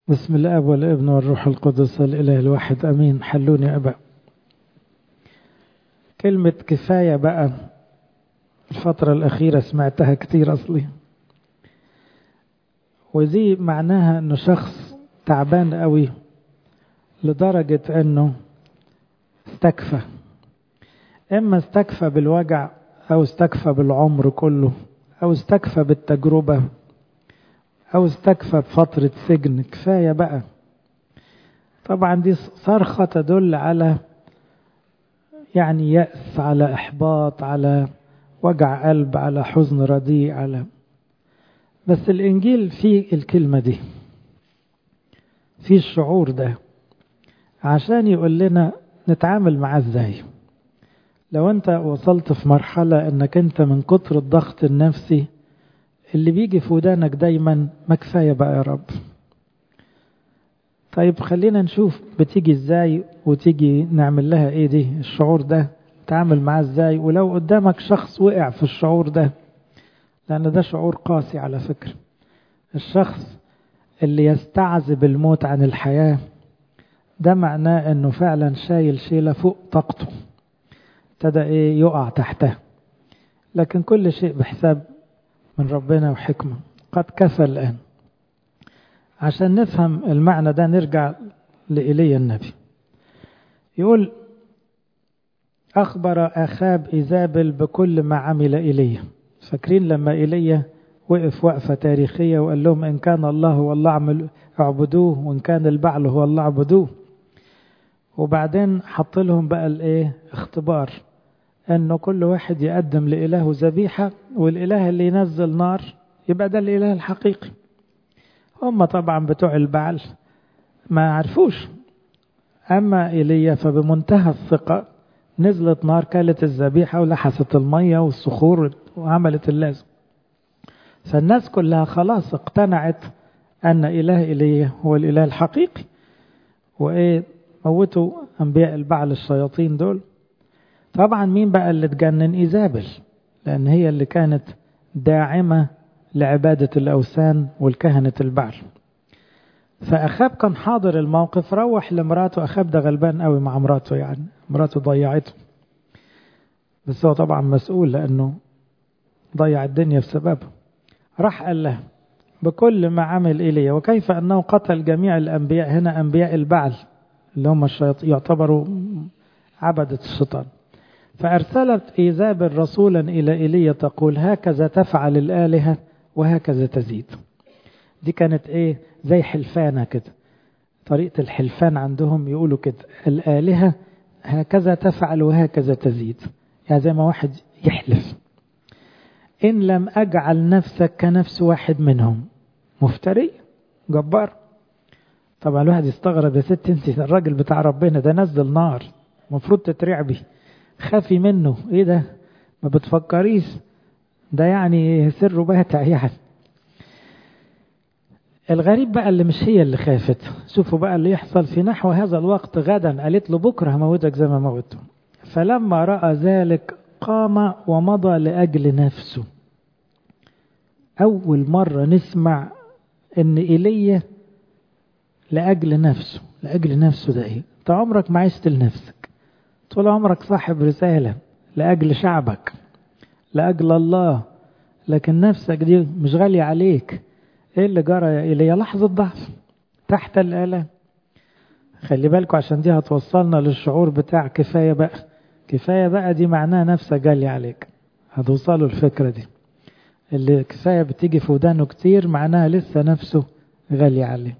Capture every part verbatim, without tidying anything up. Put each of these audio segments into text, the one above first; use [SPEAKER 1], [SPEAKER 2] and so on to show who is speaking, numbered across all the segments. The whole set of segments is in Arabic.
[SPEAKER 1] بسم الاب والابن والروح القدس الاله الواحد امين. حلوني يا ابا. كلمة كفاية بقى الفترة الأخيرة سمعتها كتير أصلي، ودي معناها أنه شخص تعبان قوي لدرجة أنه استكفى، إما استكفى بالوجع أو استكفى بالعمر كله أو استكفى بالتجربة أو استكفى بفترة سجن. كفاية بقى. طبعا دي صرخة تدل على يعني يأس، على إحباط، على وجع قلب، على حزن رديء، على بس الإنجيل فيه الكلمة دي، فيه الشعور ده، عشان يقول لنا نتعامل معاه ازاي. لو انت وصلت في مرحلة انك انت من كتر الضغط النفسي اللي بيجي في ودانك دايما ما كفاية بقى يا رب. طيب خلينا نشوف بتيجي ازاي وتيجي نعمل لها ايه دي الشعور ده، تعامل معاه ازاي. ولو قدامك شخص وقع في الشعور ده، لان ده شعور قاسي على فكرة، الشخص اللي يستعذب الموت عن الحياة ده معناه انه فعلا شايل شيلة فوق طاقته، ابتدى ايه يقع تحتها. لكن كل شيء بحساب من ربنا وحكمة. قد كفى الآن. عشان نفهم المعنى ده نرجع لإيليا النبي. يقول أخبر أخاب إيزابل بكل ما عمل إيليا. فاكرين لما إيليا وقف وقفة تاريخية وقال لهم إن كان الله هو الله عمل اعبدوه وإن كان البعل هو الله عبدوه. وبعدين حط لهم بقى الايه اختبار، انه كل واحد يقدم لإلهه ذبيحة، والإله اللي ينزل نار يبقى ده الإله الحقيقي. هم طبعا بتوع البعل ما عرفوش، اما إيليا فبمنتهى الثقة نزلت نار كالت الذبيحة ولحست المية والصخور وعملت اللازم. فالناس كلها خلاص اقتنعت ان إله إيليا هو الإله الحقيقي. وايه موتوا أنبياء البعل الشياطين دول. طبعا مين بقى اللي تجنن؟ إيزابل، لأن هي اللي كانت داعمة لعبادة الأوثان والكهنة البعل. فأخاب كان حاضر الموقف، روح لمراته. أخاب ده غلبان قوي مع مراته، يعني مراته ضيعته، بس هو طبعا مسؤول لأنه ضيع الدنيا بسببه. راح قال له بكل ما عمل إليه وكيف أنه قتل جميع الأنبياء. هنا أنبياء البعل اللي هم الشياطين يعتبروا عبدة الشيطان. فأرسلت إيزابل رسولا إلى إيليا تقول هكذا تفعل الآلهة وهكذا تزيد. دي كانت إيه زي حلفانة كده، طريقة الحلفان عندهم يقولوا كده الآلهة هكذا تفعل وهكذا تزيد، يعني زي ما واحد يحلف إن لم أجعل نفسك كنفس واحد منهم. مفتري جبار. طبعا الواحد يستغرب، يا ست انت الراجل بتاع ربنا ده نزل نار، مفروض تترعبي، خافي منه. ايه ده ما بتفكريش؟ ده يعني سر باتع يعني. الغريب بقى اللي مش هي اللي خافت. شوفوا بقى اللي يحصل في نحو هذا الوقت غدا قالت له بكره هموتك زي ما موته. فلما رأى ذلك قام ومضى لأجل نفسه. أول مرة نسمع ان إيليا لأجل نفسه. لأجل نفسه ده ايه؟ انت عمرك ما عشت لنفسك، طول عمرك صاحب رسالة لأجل شعبك لأجل الله، لكن نفسك دي مش غالية عليك. ايه اللي جرى يا إيليا؟ لحظة ضعف تحت الآلام. خلي بالكوا عشان دي هتوصلنا للشعور بتاع كفاية بقى. كفاية بقى دي معناها نفسك غالية عليك. هتوصلوا الفكرة دي. اللي كفاية بتيجي في ودانه كتير معناها لسه نفسه غالية عليه.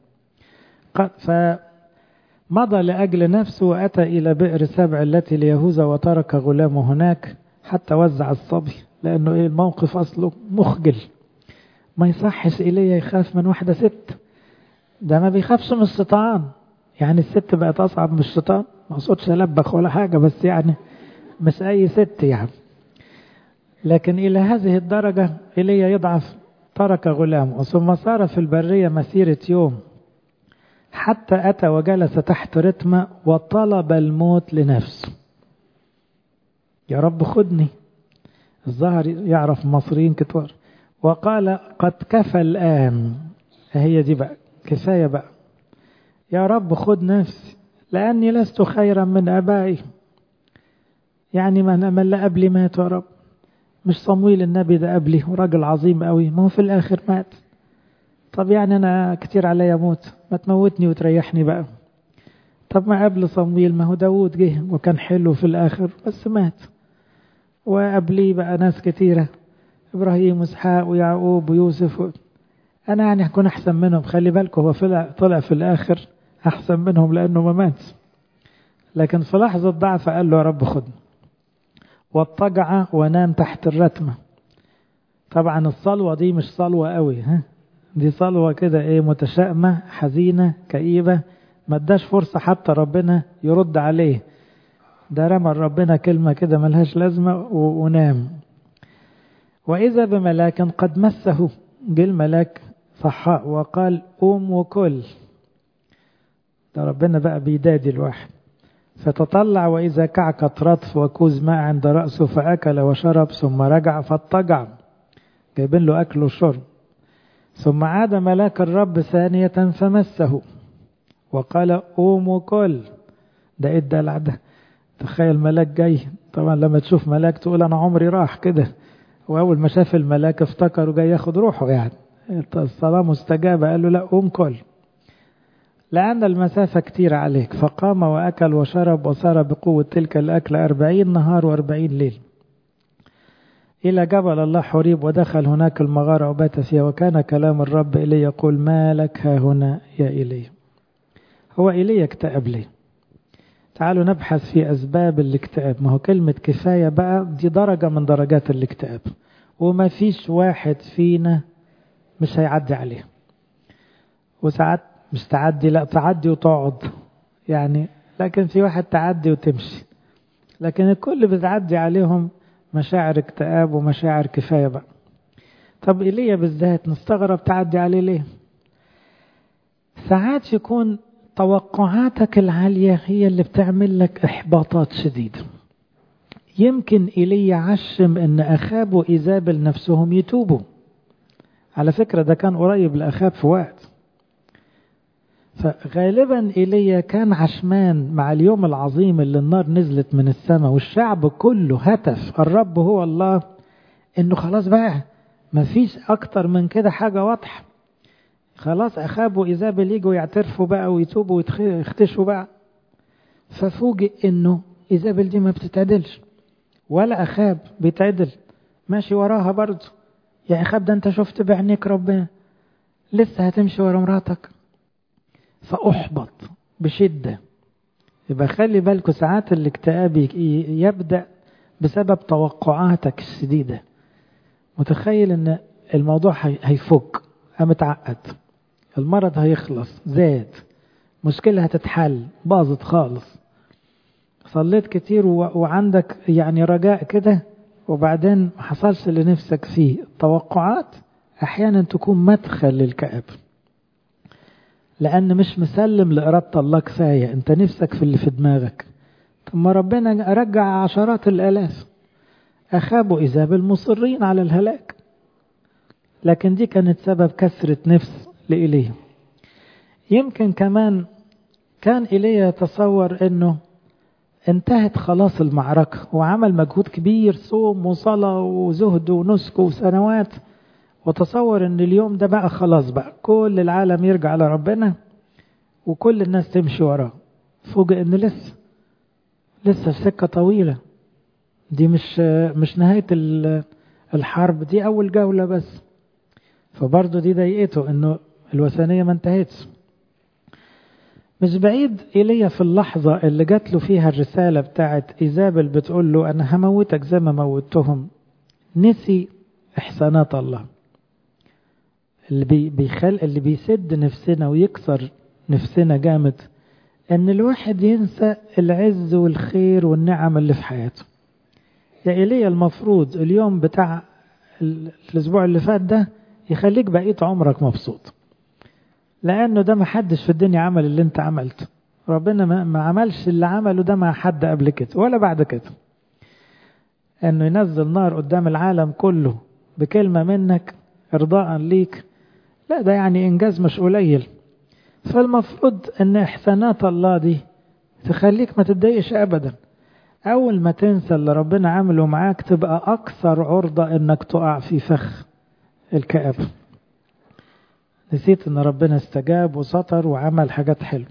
[SPEAKER 1] فمضى لأجل نفسه وأتى إلى بئر سبع التي ليهوذا وترك غلامه هناك حتى وزع الصبي. لأنه إيه الموقف أصله مخجل، ما يصحش إليه يخاف من واحدة ست. ده ما بيخافش من الشيطان، يعني الست بقت أصعب من الشيطان. ما أقصدش ألبخ ولا حاجة، بس يعني مش أي ست يعني. لكن إلى هذه الدرجة إليه يضعف. ترك غلامه ثم صار في البرية مسيرة يوم حتى أتى وجلس تحت رتمة وطلب الموت لنفسه. يا رب خدني. الظاهر يعرف مصريين كتير. وقال قد كفى الآن. هي دي بقى كفاية بقى. يا رب خد نفسي لأني لست خيرا من أبائي. يعني من من لا قبلي مات يا رب، مش صمويل النبي ده قبلي وراجل عظيم قوي، ما هو في الآخر مات. طب يعني أنا كتير عليا موت، ما تموتني وتريحني بقى. طب ما قبل صمويل ما هو داود جه وكان حلو في الآخر بس مات، وقبلي بقى ناس كتيرة، إبراهيم وإسحاق ويعقوب ويوسف و... أنا يعني هكون أحسن منهم. خلي بالكم هو طلع, طلع في الآخر أحسن منهم لأنه ما مات، لكن في لحظة ضعف قال له يا رب خدني، واضطجع ونام تحت الرتمة. طبعا الصلوة دي مش صلوة قوي، ها دي صلوة كده ايه، متشائمة حزينة كئيبة، ما اداش فرصة حتى ربنا يرد عليه، ده رمى ربنا كلمة كده ملهاش لازمة ونام. وإذا بملاك قد مسه، جه الملاك صحاء وقال قوم وكل. ده ربنا بقى بيدادي الواحد. فتطلع وإذا كعكة رطف وكوز ماء عند رأسه فأكل وشرب، ثم رجع فاضطجع، جايبين له أكل وشرب. ثم عاد ملاك الرب ثانية فمسه وقال قوم وكل. ده ايه الدلع ده؟ تخيل ملاك جاي، طبعا لما تشوف ملاك تقول أنا عمري راح كده، وأول ما شاف الملاك افتكروا جاي ياخد روحه، يعني الصلاة مستجابة. قال له لا قوم كل لأن المسافة كتير عليك. فقام وأكل وشرب وصار بقوة تلك الأكل أربعين نهار وأربعين ليل إلى جبل الله حريب، ودخل هناك المغارة وبات فيها. وكان كلام الرب إلي يقول ما لك ها هنا يا إلي. هو إلي اكتئب ليه؟ تعالوا نبحث في أسباب الاكتئاب. ما هو كلمة كفاية بقى دي درجة من درجات الاكتئاب، وما فيش واحد فينا مش هيعدي عليه. وساعات مش تعدي، لا تعدي وتقعد يعني، لكن في واحد تعدي وتمشي، لكن الكل بتعدي عليهم مشاعر اكتئاب ومشاعر كفاية بقى. طب إيليا بالذات نستغرب تعدي عليه ليه؟ ساعات يكون توقعاتك العالية هي اللي بتعمل لك إحباطات شديدة. يمكن إيليا عشم إن أخاب وإيزابل نفسهم يتوبوا. على فكرة ده كان قريب لأخاب في وقت، فغالبا إيليا كان عشمان مع اليوم العظيم اللي النار نزلت من السماء والشعب كله هتف الرب هو الله، إنه خلاص بقى مفيش أكتر من كده حاجة واضحة، خلاص أخاب وإيزابل يجوا يعترفوا بقى ويتوبوا ويختشوا بقى. ففوجئ إنه إيزابل دي ما بتتعدلش ولا أخاب بيتعدل، ماشي وراها برضه. يا أخاب ده أنت شفت بعينيك ربنا، لسه هتمشي ورا مراتك؟ فأحبط بشدة. يبقى خلي بالكوا ساعات الاكتئاب يبدأ بسبب توقعاتك الشديدة. متخيل ان الموضوع هيفك، متعقد، المرض هيخلص، زاد، مشكلة هتتحل، باظت خالص، صليت كتير وعندك يعني رجاء كده وبعدين ما حصلش اللي نفسك فيه. التوقعات احيانا تكون مدخل للكآب، لأن مش مسلم لإرادة الله كفاية، أنت نفسك في اللي في دماغك. ثم ربنا رجع عشرات الآلاف. أخاب وإيزابل مصرين على الهلاك، لكن دي كانت سبب كسرة نفس لإيليا. يمكن كمان كان إيليا يتصور أنه انتهت خلاص المعركة، وعمل مجهود كبير، صوم وصلاة وزهد ونسك وسنوات، وتصور ان اليوم ده بقى خلاص بقى كل العالم يرجع على ربنا وكل الناس تمشي وراه. فوجئ ان لسه لسه السكة طويلة، دي مش مش نهاية الحرب، دي اول جولة بس. فبرضه دي ضايقته انه الوثنية ما انتهتش. مش بعيد إيليا في اللحظة اللي جات له فيها الرسالة بتاعت إيزابل بتقول له انا هموتك زي ما موتهم، نسي احسانات الله. اللي بي بيخل اللي بيسد نفسنا ويكسر نفسنا جامد ان الواحد ينسى العز والخير والنعم اللي في حياته. يا إيليا المفروض اليوم بتاع الاسبوع اللي فات ده يخليك بقية عمرك مبسوط، لانه ده ما حدش في الدنيا عمل اللي انت عملته. ربنا ما عملش اللي عمله ده مع حد قبل كده ولا بعد كده. انه ينزل نار قدام العالم كله بكلمة منك ارضاء ليك، لا ده يعني إنجاز مش قليل. فالمفروض ان احسانات الله دي تخليك ما تتضايقش ابدا. اول ما تنسى اللي ربنا عمله معاك تبقى اكثر عرضة انك تقع في فخ الكآبة. نسيت ان ربنا استجاب وسطر وعمل حاجات حلوة.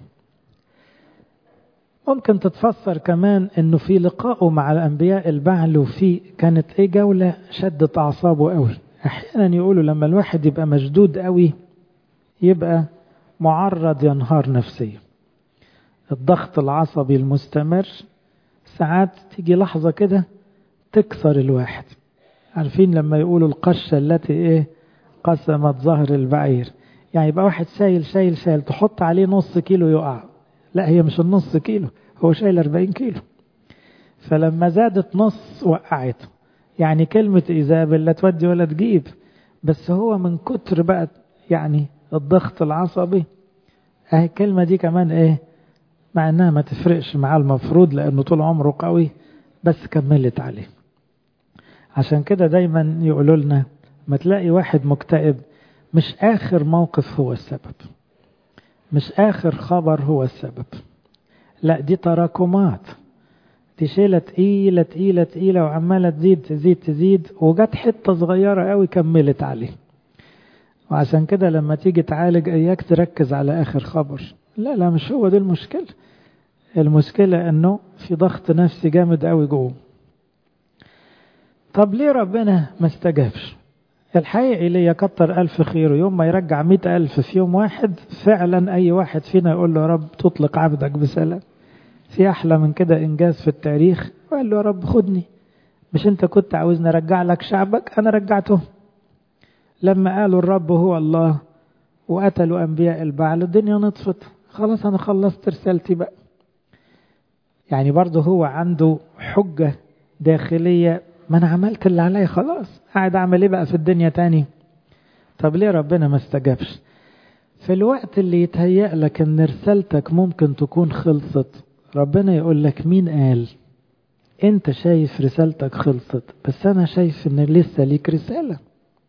[SPEAKER 1] ممكن تتفسر كمان انه في لقائه مع الانبياء البعل وفي كانت ايه جولة شدت اعصابه قوي. احيانا يقولوا لما الواحد يبقى مشدود قوي يبقى معرض ينهار نفسيا. الضغط العصبي المستمر ساعات تيجي لحظة كده تكسر الواحد. عارفين لما يقولوا القشة التي ايه قسمت ظهر البعير، يعني يبقى واحد شايل شايل شايل تحط عليه نص كيلو يقع. لا، هي مش النص كيلو، هو شايل أربعين كيلو. فلما زادت نص وقعته. يعني كلمة إيزابل لا تودي ولا تجيب، بس هو من كتر بقى يعني الضغط العصبي اهي الكلمة دي كمان ايه مع انها ما تفرقش معاه المفروض لانه طول عمره قوي، بس كملت عليه. عشان كده دايما يقولوا لنا ما تلاقي واحد مكتئب مش اخر موقف هو السبب، مش اخر خبر هو السبب، لا دي تراكمات، دي شيلة تقيلة تقيلة تقيلة وعمالة تزيد تزيد تزيد وجت حتة صغيرة قوي كملت عليه. وعشان كده لما تيجي تعالج اياك تركز على اخر خبر، لا لا مش هو دي المشكلة. المشكلة انه في ضغط نفسي جامد قوي جوه. طب ليه ربنا ما استجابش؟ الحقيقة إلي كتر ألف خيره، يوم ما يرجع مئة ألف في يوم واحد فعلا أي واحد فينا يقول له يا رب تطلق عبدك بسلام. في أحلى من كده إنجاز في التاريخ؟ وقال له يا رب خدني، مش أنت كنت عاوزني أرجع لك شعبك؟ أنا رجعته. لما قالوا الرب هو الله وقتلوا أنبياء البعل الدنيا نطفت، خلاص أنا خلصت رسالتي بقى. يعني برضه هو عنده حجة داخلية، ما أنا عملت اللي عليا خلاص، قاعد أعمل إيه بقى في الدنيا تاني؟ طب ليه ربنا ما استجابش؟ في الوقت اللي يتهيأ لك إن رسالتك ممكن تكون خلصت ربنا يقول لك مين قال؟ أنت شايف رسالتك خلصت، بس أنا شايف إن لسه ليك رسالة.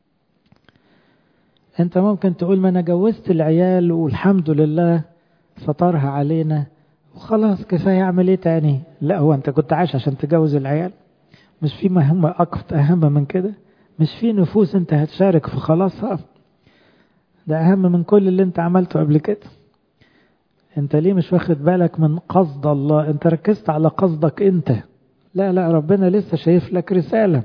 [SPEAKER 1] أنت ممكن تقول ما أنا جوزت العيال والحمد لله سترها علينا وخلاص كفاية، أعمل إيه تاني؟ لا، هو أنت كنت عايش عشان تجوز العيال؟ مش في مهمة أكتر أهم من كده؟ مش في نفوس أنت هتشارك في خلاصها؟ ده أهم من كل اللي أنت عملته قبل كده. أنت ليه مش واخد بالك من قصد الله؟ أنت ركزت على قصدك أنت. لا لا، ربنا لسه شايف لك رسالة.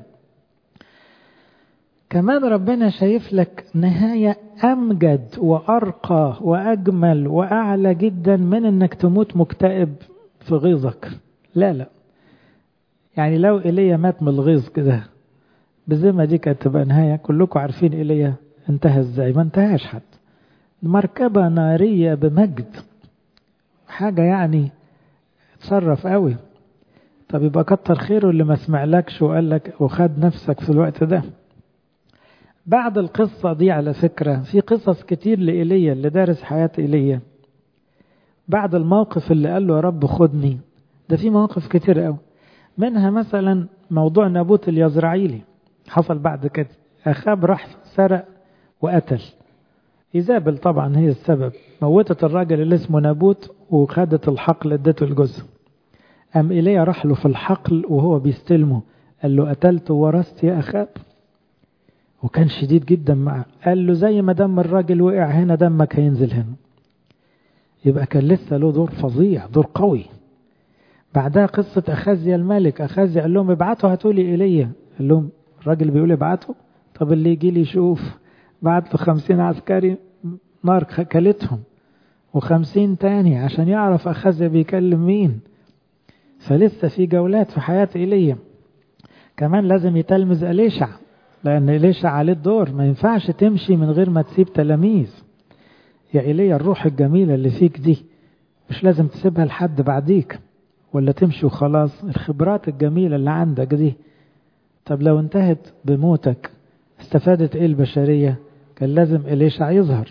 [SPEAKER 1] كمان ربنا شايف لك نهاية أمجد وأرقى وأجمل وأعلى جدا من أنك تموت مكتئب في غيظك. لا لا، يعني لو إيليا مات من الغيظ كده بزمة دي كانت تبقى نهاية. كلكم عارفين إيليا انتهى ازاي؟ ما انتهاش حد، مركبة نارية بمجد، حاجة يعني تصرف قوي. طب يبقى كتر خيره اللي ما سمعلكش وقال لك وخد نفسك في الوقت ده. بعد القصة دي على فكرة في قصص كتير لإيليا اللي دارس حياة إيليا. بعد الموقف اللي قال له يا رب خدني ده في مواقف كتير قوي، منها مثلا موضوع نابوت اليزرعيلي. حصل بعد كده أخاب راح سرق وقتل. إيزابل طبعا هي السبب، موتت الراجل اللي اسمه نابوت وخدت الحقل ادته الجزء. أم إيليا راح له في الحقل وهو بيستلمه قال له قتلت وورثت يا أخاب، وكان شديد جدا معه. قال له زي ما دم الراجل وقع هنا دمك هينزل هنا. يبقى كان لسه له دور فظيع، دور قوي. بعدها قصة أخازيا الملك. أخازيا قال لهم ابعتوا هاتولي إيليا. قال لهم الراجل بيقول ابعتوا؟ طب اللي يجي لي يشوف. بعت له خمسين عسكري، نار كلتهم، وخمسين تاني عشان يعرف أخازيا بيكلم مين. فلسه في جولات في حياة إيليا. كمان لازم يتلمذ إليشع، لأن إليشع عليه الدور، ما ينفعش تمشي من غير ما تسيب تلاميذ. يا إيليا الروح الجميلة اللي فيك دي مش لازم تسيبها لحد بعديك ولا تمشي وخلاص. الخبرات الجميلة اللي عندك دي، طب لو انتهت بموتك استفادت ايه البشرية؟ كان لازم إليشع يظهر.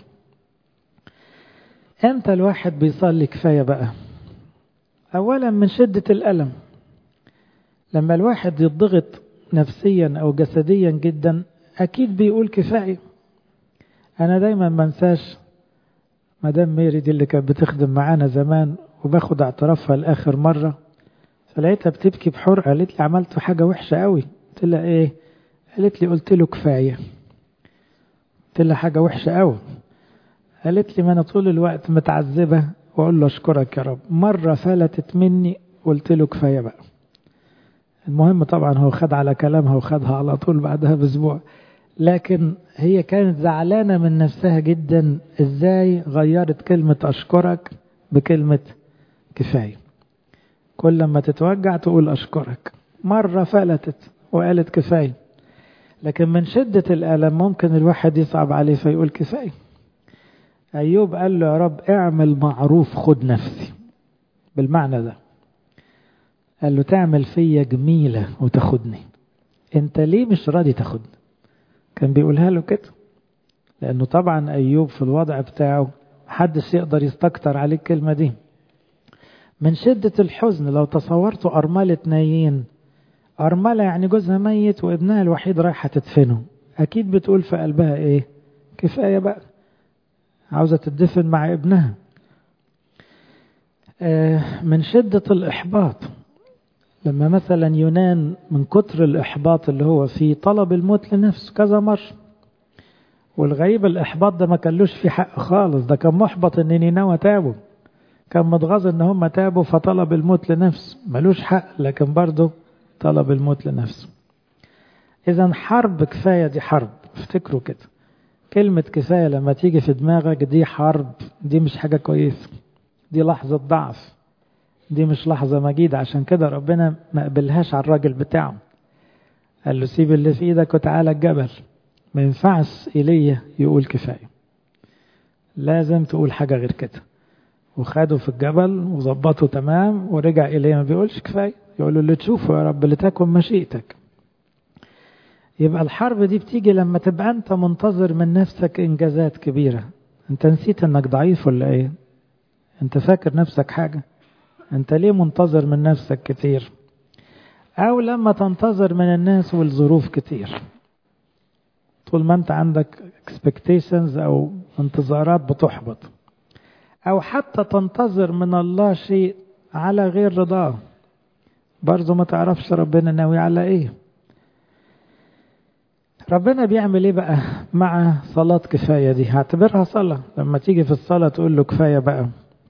[SPEAKER 1] امتى الواحد بيصلي كفاية بقى؟ اولا من شدة الألم. لما الواحد يضغط نفسيا او جسديا جدا اكيد بيقول كفاية. انا دايما منساش مدام ميري دي اللي كانت بتخدم معانا زمان وباخد اعترافها لآخر مرة، فلقيتها بتبكي بحرقة. قالت لي عملت حاجة وحشة قوي. قلت لها ايه؟ قالت لي قلت له كفاية. قلت لها حاجة وحشة قوي. قالت لي ما انا طول الوقت متعذبة واقول له اشكرك يا رب، مرة فلتت مني قلت له كفاية بقى. المهم طبعا هو خد على كلامها وخدها على طول بعدها باسبوع، لكن هي كانت زعلانة من نفسها جدا ازاي غيرت كلمة اشكرك بكلمة كفاية. كل ما تتوجع تقول أشكرك، مرة فلتت وقالت كفاية. لكن من شدة الألم ممكن الواحد يصعب عليه فيقول كفاية. أيوب قال له يا رب اعمل معروف خد نفسي، بالمعنى ده. قال له تعمل فيا جميلة وتاخدني، انت ليه مش راضي تاخدني؟ كان بيقولها له كده، لأنه طبعا أيوب في الوضع بتاعه محدش يقدر يستكتر عليه الكلمة دي. من شدة الحزن لو تصورتوا أرملة نايين، أرملة يعني جوزها ميت وابنها الوحيد رايحة تدفنه، أكيد بتقول في قلبها إيه؟ كفاية بقى، عاوزة تدفن مع ابنها. آه من شدة الإحباط، لما مثلا يونان من كتر الإحباط اللي هو فيه طلب الموت لنفسه كذا مرة، والغريب الإحباط ده ما كانلوش فيه حق خالص، ده كان محبط إن نينوى تابوا، كان متغاظ ان هم تابوا فطلب الموت لنفسه، ملوش حق لكن برضه طلب الموت لنفسه. اذا حرب كفاية دي حرب، افتكروا كده، كلمة كفاية لما تيجي في دماغك دي حرب، دي مش حاجة كويسة، دي لحظة ضعف، دي مش لحظة مجيدة. عشان كده ربنا ما قبلهاش على الراجل بتاعه، قال له سيب اللي في ايدك وتعالى الجبل. ما ينفعش إيليا يقول كفاية، لازم تقول حاجة غير كده. وخدوا في الجبل وظبطوا تمام، ورجع إليه ما بيقولش كفاية، يقول له اللي تشوفه يا رب لتكن مشيئتك. يبقى الحرب دي بتيجي لما تبقى أنت منتظر من نفسك إنجازات كبيرة. أنت نسيت أنك ضعيف ولا إيه؟ أنت فاكر نفسك حاجة؟ أنت ليه منتظر من نفسك كتير؟ أو لما تنتظر من الناس والظروف كتير، طول ما أنت عندك expectations أو انتظارات بتحبط، أو حتى تنتظر من الله شيء على غير رضاه، برضو ما تعرفش ربنا ناوي على إيه. ربنا بيعمل إيه بقى مع صلاة كفاية دي؟ هعتبرها صلاة. لما تيجي في الصلاة تقول له كفاية بقى،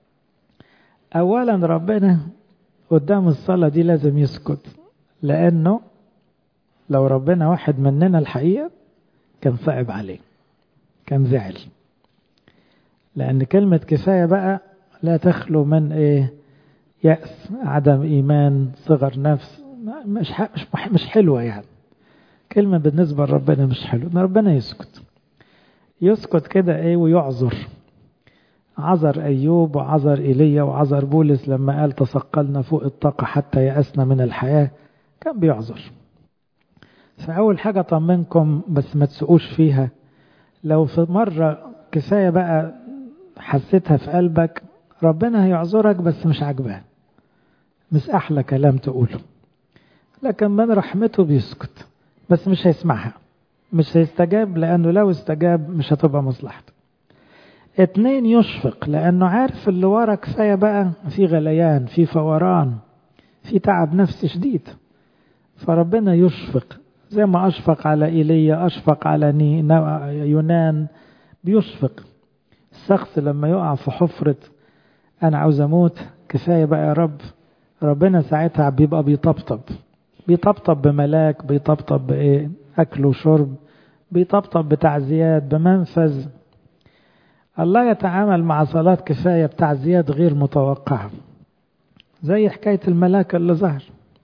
[SPEAKER 1] أولا ربنا قدام الصلاة دي لازم يسكت، لأنه لو ربنا واحد مننا الحقيقة كان صعب عليه، كان زعل. لأن كلمة كفاية بقى لا تخلو من إيه؟ يأس، عدم إيمان، صغر نفس، مش مش مش حلوة يعني. كلمة بالنسبة لربنا مش حلوة إن ربنا يسكت، يسكت كده إيه ويعذر. عذر أيوب وعذر إيليا وعذر بولس لما قال تثقلنا فوق الطاقة حتى يأسنا من الحياة، كان بيعذر. فأول حاجة طمنكم بس ما تسقوش فيها، لو في مرة كفاية بقى حسيتها في قلبك، ربنا هيعذرك بس مش عجبان، مش أحلى كلام تقوله، لكن من رحمته بيسكت، بس مش هيسمعها، مش هيستجاب، لأنه لو استجاب مش هتبقى مصلحته. اتنين يشفق، لأنه عارف اللي ورا كفاية بقى في غليان، في فوران، في تعب نفسي شديد، فربنا يشفق زي ما أشفق على إيليا، أشفق على يونان، بيشفق. الشخص لما يقع في حفرة أنا عاوز أموت كفاية بقى يا رب، ربنا ساعتها بيبقى بيطبطب، بيطبطب بملاك، بيطبطب بإيه؟ أكل وشرب، بيطبطب بتعزيات، بمنفذ. الله يتعامل مع صلاة كفاية بتعزيات غير متوقعة، زي حكاية الملاك اللي ظهر.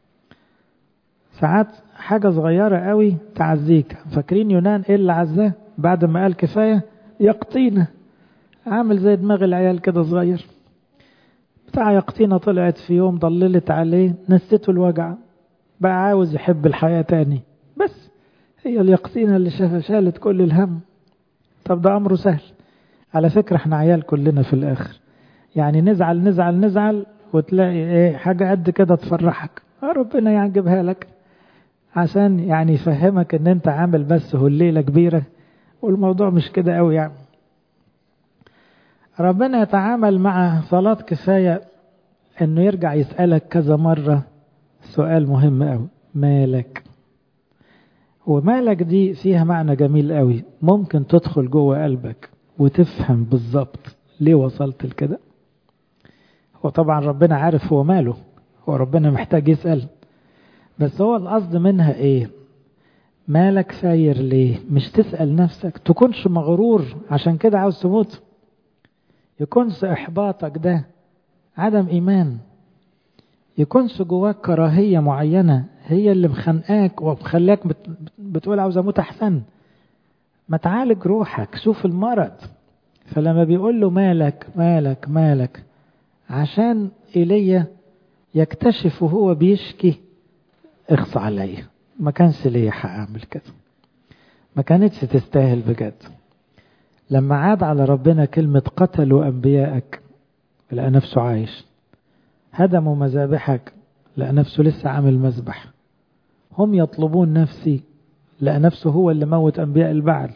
[SPEAKER 1] ساعات حاجة صغيرة قوي تعزيك. فاكرين يونان إيه اللي عزاه بعد ما قال كفاية؟ يقطينة، عامل زي دماغ العيال كده صغير بتاع يقطينة، طلعت في يوم ضللت عليه، نسيته الوجع، بقى عاوز يحب الحياة تاني، بس هي اليقطينة اللي شالت كل الهم. طب ده أمره سهل على فكرة، احنا عيال كلنا في الآخر، يعني نزعل نزعل نزعل وتلاقي ايه حاجة قد كده تفرحك، ربنا يعجبها لك عشان يعني يفهمك ان انت عامل بس هو الليلة كبيرة والموضوع مش كده قوي يعني. ربنا يتعامل مع صلاة كفاية انه يرجع يسألك كذا مرة سؤال مهم قوي، مالك؟ ومالك دي فيها معنى جميل قوي، ممكن تدخل جوه قلبك وتفهم بالظبط ليه وصلت لكده. هو طبعا ربنا عارف هو ماله، هو ربنا محتاج يسأل، بس هو القصد منها ايه؟ مالك ساير ليه؟ مش تسأل نفسك، تكونش مغرور عشان كده عاوز تموت، يكونش احباطك ده عدم ايمان، يكونش جواك كراهية معينة هي اللي مخنقاك ومخليك بتقول عاوز اموت احسن. ما تعالج روحك، شوف المرض. فلما بيقول له مالك مالك مالك، عشان إيليا يكتشف وهو بيشكي اخص عليا، ما كانش ليا حق اعمل كده، ما كانتش تستاهل بجد. لما عاد على ربنا كلمة قتلوا أنبيائك لقى نفسه عايش، هدموا مذابحك لقى نفسه لسه عامل مذبح، هم يطلبون نفسي لقى نفسه هو اللي موت أنبياء البعل.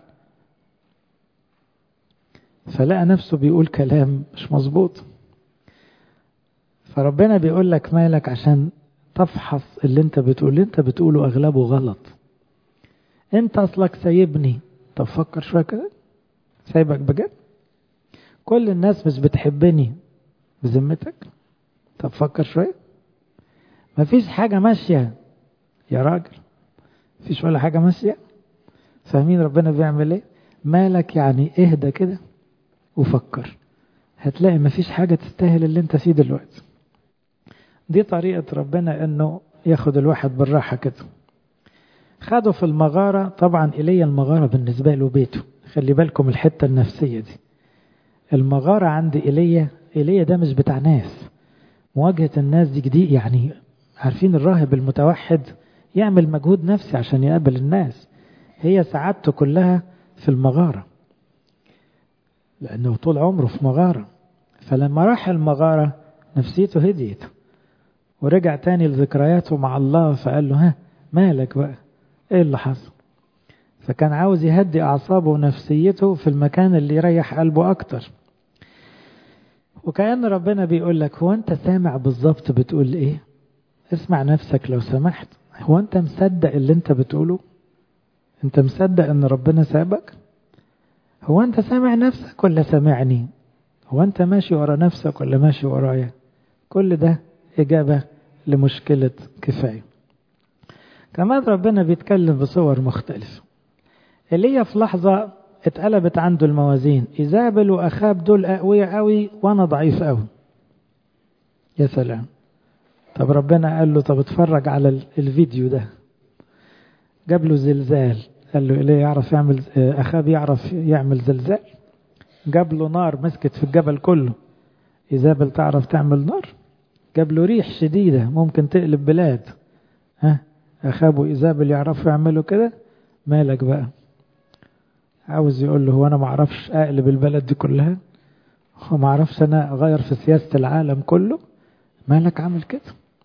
[SPEAKER 1] فلقى نفسه بيقول كلام مش مظبوط. فربنا بيقول لك مالك عشان تفحص اللي انت بتقول، اللي انت بتقوله اغلبه غلط. انت اصلك سايبني، طب فكر شوية كده، سايبك بجد؟ كل الناس مش بتحبني بذمتك، طب فكر شوية. مفيش حاجة ماشية يا راجل، مفيش ولا حاجة ماشية. فاهمين ربنا بيعمل ايه؟ مالك يعني اهدى كده وفكر، هتلاقي مفيش حاجة تستاهل اللي انت فيه دلوقتي. دي طريقة ربنا انه ياخد الواحد بالراحة كده. خده في المغارة، طبعا إلي المغارة بالنسبة له بيته. خلي بالكم الحتة النفسية دي، المغارة عند إلي، إلي ده مش بتاع ناس، مواجهة الناس دي جديد. يعني عارفين الراهب المتوحد يعمل مجهود نفسي عشان يقابل الناس، هي سعادته كلها في المغارة لأنه طول عمره في مغارة. فلما راح المغارة نفسيته هديت ورجع تاني لذكرياته مع الله، فقال له ها مالك بقى، ايه اللي حصل؟ فكان عاوز يهدي أعصابه ونفسيته في المكان اللي يريح قلبه أكتر. وكأن ربنا بيقول لك هو أنت سامع بالظبط بتقول إيه؟ اسمع نفسك لو سمحت. هو أنت مصدق اللي أنت بتقوله؟ أنت مصدق أن ربنا سابك؟ هو أنت سامع نفسك ولا سامعني؟ هو أنت ماشي ورا نفسك ولا ماشي ورايا؟ كل ده إجابة لمشكلة كفاية. كمان ربنا بيتكلم بصور مختلفة. إيليا في لحظة اتقلبت عنده الموازين، إيزابل وأخاب دول أقوياء قوي وأنا ضعيف قوي. يا سلام. طب ربنا قال له طب اتفرج على الفيديو ده، جاب له زلزال، قال له إيليا يعرف يعمل، أخاب يعرف يعمل زلزال؟ جاب له نار مسكت في الجبل كله، إيزابل تعرف تعمل نار؟ جاب له ريح شديدة ممكن تقلب بلاد، ها أخاب وإيزابل يعرفوا يعملوا كده؟ مالك بقى؟ عاوز يقول له هو أنا معرفش أقلب البلد دي كلها؟ هو معرفش أنا أغير في سياسة العالم كله؟ مالك عامل كده؟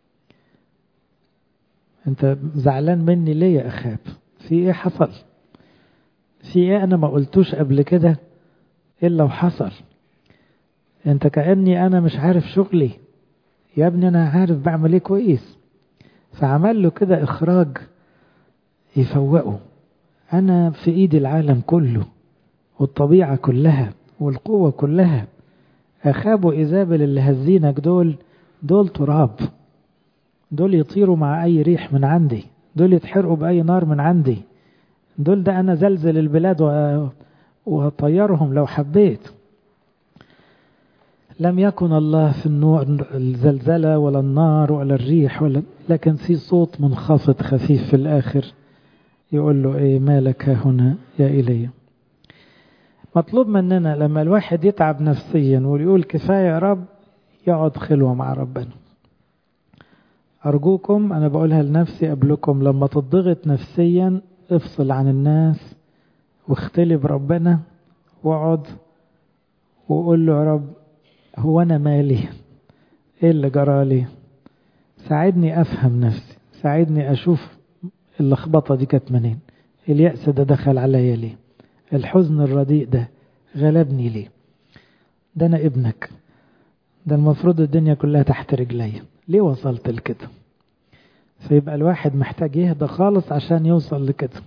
[SPEAKER 1] أنت زعلان مني ليه يا أخاب؟ في إيه حصل؟ في إيه أنا ما قلتوش قبل كده إلا وحصل؟ أنت كأني أنا مش عارف شغلي. يا ابني أنا عارف بعمل إيه كويس. فعمل له كده إخراج يفوقه. أنا في إيدي العالم كله والطبيعة كلها والقوة كلها. أخاب وإيزابل اللي هزينك دول، دول تراب، دول يطيروا مع أي ريح من عندي، دول يتحرقوا بأي نار من عندي، دول ده أنا زلزل البلاد وهطيرهم لو حبيت. لم يكن الله في النوع الزلزلة ولا النار ولا الريح ولا، لكن في صوت منخفض خفيف في الآخر يقول له إيه مالك هنا يا إيليا. مطلوب مننا لما الواحد يتعب نفسيا ويقول كفاية يا رب، يقعد خلوة مع ربنا. أرجوكم أنا بقولها لنفسي قبلكم، لما تضغط نفسيا افصل عن الناس واختلي بربنا واقعد وقول له يا رب هو أنا مالي؟ إيه اللي جرالي؟ ساعدني أفهم نفسي، ساعدني أشوف اللخبطة دي كانت منين، اليأس ده دخل عليا ليه، الحزن الرديء ده غلبني ليه. ده أنا ابنك، ده المفروض الدنيا كلها تحت رجلي، ليه وصلت لكده؟ فيبقى الواحد محتاج يهدى خالص عشان يوصل لكده.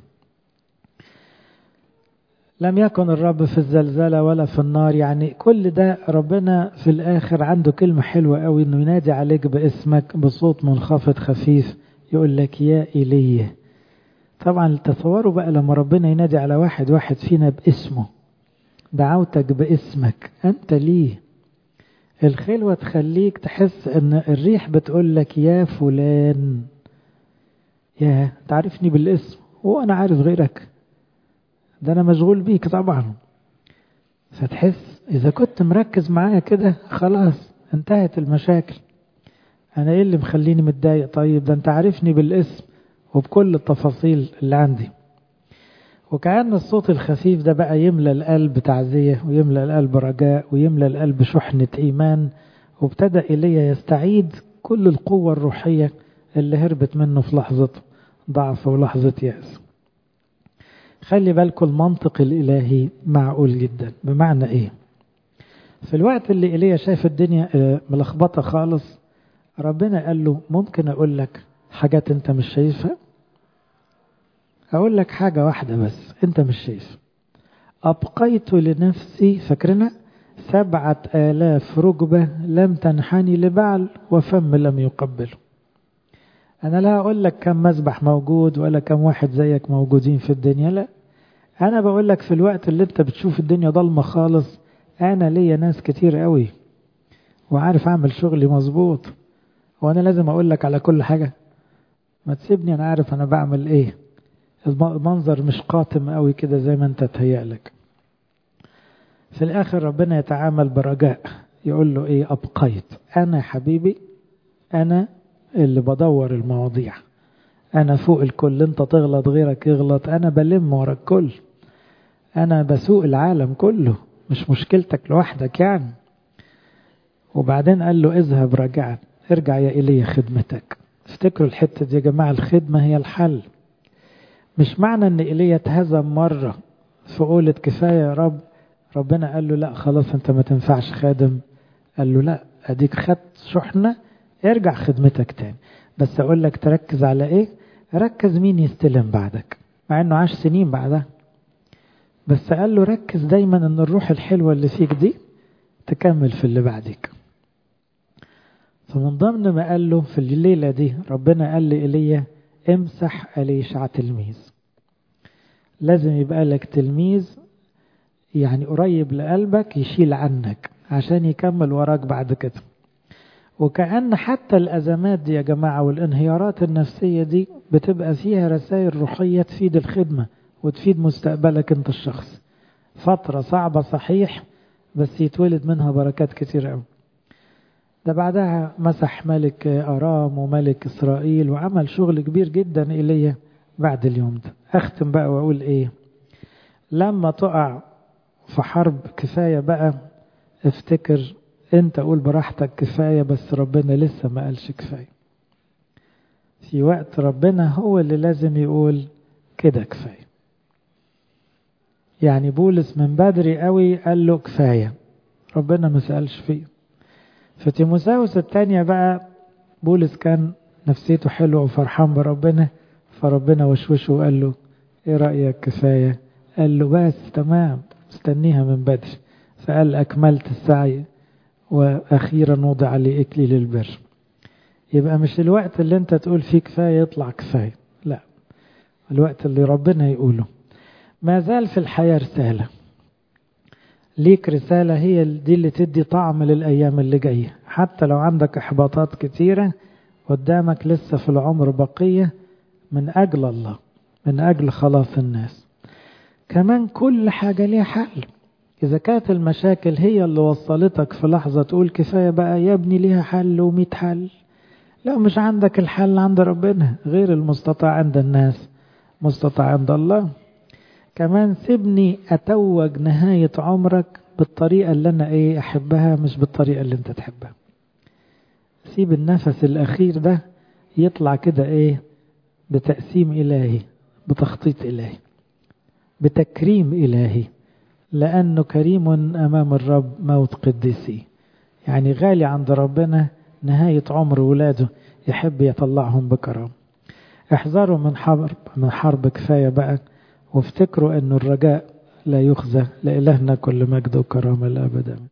[SPEAKER 1] لم يكن الرب في الزلزلة ولا في النار، يعني كل ده ربنا في الآخر عنده كلمة حلوة قوي، إنه ينادي عليك باسمك بصوت منخفض خفيف، يقول لك يا إيليا. طبعا تصوروا بقى لما ربنا ينادي على واحد واحد فينا باسمه، دعوتك باسمك أنت ليه. الخلوة تخليك تحس ان الريح بتقول لك يا فلان، يا تعرفني بالاسم، هو انا عارف غيرك؟ ده انا مشغول بيك طبعا. فتحس اذا كنت مركز معايا كده خلاص انتهت المشاكل. انا ايه اللي مخليني متضايق؟ طيب ده انت عارفني بالاسم وبكل التفاصيل اللي عندي. وكأن الصوت الخفيف ده بقى يملى القلب تعزية، ويملى القلب رجاء، ويملى القلب شحنة إيمان، وابتدأ إليه يستعيد كل القوة الروحية اللي هربت منه في لحظة ضعف ولحظة يأس. خلي بالكم المنطق الإلهي معقول جدا. بمعنى إيه؟ في الوقت اللي إليه شايف الدنيا ملخبطة خالص، ربنا قال له ممكن أقول لك حاجات أنت مش شايفها؟ أقول لك حاجة واحدة بس أنت مش شايف. أبقيت لنفسي، فاكرنا، سبعة آلاف ركبة لم تنحني لبعل وفم لم يقبله. أنا لا أقول لك كم مذبح موجود ولا كم واحد زيك موجودين في الدنيا، لا. أنا بقول لك في الوقت اللي أنت بتشوف الدنيا ضلمة خالص، أنا ليا ناس كتير قوي وعارف أعمل شغلي مظبوط. وأنا لازم أقول لك على كل حاجة؟ ما تسيبني أنا عارف أنا بعمل إيه. المنظر مش قاتم قوي كده زي ما أنت تهيألك. في الآخر ربنا يتعامل برجاء، يقول له إيه؟ أبقيت. أنا حبيبي، أنا اللي بدور المواضيع، أنا فوق الكل. أنت تغلط غيرك يغلط، أنا بلم ورا الكل، أنا بسوق العالم كله، مش مشكلتك لوحدك يعني. وبعدين قال له اذهب راجعا، ارجع يا إلي خدمتك. افتكروا الحتة دي يا جماعة، الخدمة هي الحل. مش معنى ان إلي اتهزم مرة فقولت كفاية يا رب، ربنا قال له لا خلاص انت ما تنفعش خادم. قال له لا، اديك خدت شحنة، ارجع خدمتك تاني. بس اقول لك تركز على ايه؟ ركز مين يستلم بعدك، مع انه عاش سنين بعدها. بس قال له ركز دايما ان الروح الحلوة اللي فيك دي تكمل في اللي بعدك. فمن ضمن ما قال له في الليلة دي، ربنا قال لي إلي امسح أليشع تلميذ. لازم يبقى لك تلميذ يعني قريب لقلبك يشيل عنك عشان يكمل وراك بعد كده. وكأن حتى الأزمات دي يا جماعة والانهيارات النفسية دي بتبقى فيها رسائل روحية تفيد الخدمة وتفيد مستقبلك انت الشخص. فترة صعبة صحيح، بس يتولد منها بركات كتير قوي. ده بعدها مسح ملك أرام وملك إسرائيل وعمل شغل كبير جدا إليه بعد اليوم ده. أختم بقى وأقول إيه؟ لما تقع في حرب كفاية بقى، افتكر انت قول براحتك كفاية، بس ربنا لسه ما قالش كفاية. في وقت ربنا هو اللي لازم يقول كده كفاية. يعني بولس من بدري قوي قال له كفاية، ربنا ما سألش فيه. في تيموثاوس الثانية بقى بولس كان نفسيته حلوة وفرحان بربنا، فربنا وشوشه وقال له ايه رأيك كفاية؟ قال له بس تمام، استنيها من بدري. فقال أكملت السعي وأخيرا وضع لي إكليل البر. يبقى مش الوقت اللي انت تقول فيه كفاية يطلع كفاية، لا، الوقت اللي ربنا يقوله. ما زال في الحياة رسالة ليك، رسالة هي دي اللي تدي طعم للأيام اللي جاية. حتى لو عندك إحباطات كتيرة قدامك، لسه في العمر بقية من أجل الله، من أجل خلاص الناس. كمان كل حاجة ليها حل. إذا كانت المشاكل هي اللي وصلتك في لحظة تقول كفاية بقى يا ابني، ليها حل ومئة حل. لو مش عندك الحل عند ربنا، غير المستطاع عند الناس مستطاع عند الله. كمان سيبني أتوج نهاية عمرك بالطريقة اللي أنا إيه أحبها، مش بالطريقة اللي أنت تحبها. سيب النفس الأخير ده يطلع كده إيه، بتقسيم إلهي، بتخطيط إلهي، بتكريم إلهي. لأنه كريم أمام الرب موت قديسي. يعني غالي عند ربنا نهاية عمر ولاده يحب يطلعهم بكرم. احذروا من حرب من حرب كفاية بقى، وافتكروا أن الرجاء لا يخزى. لإلهنا كل مجد وكرامة الأبد.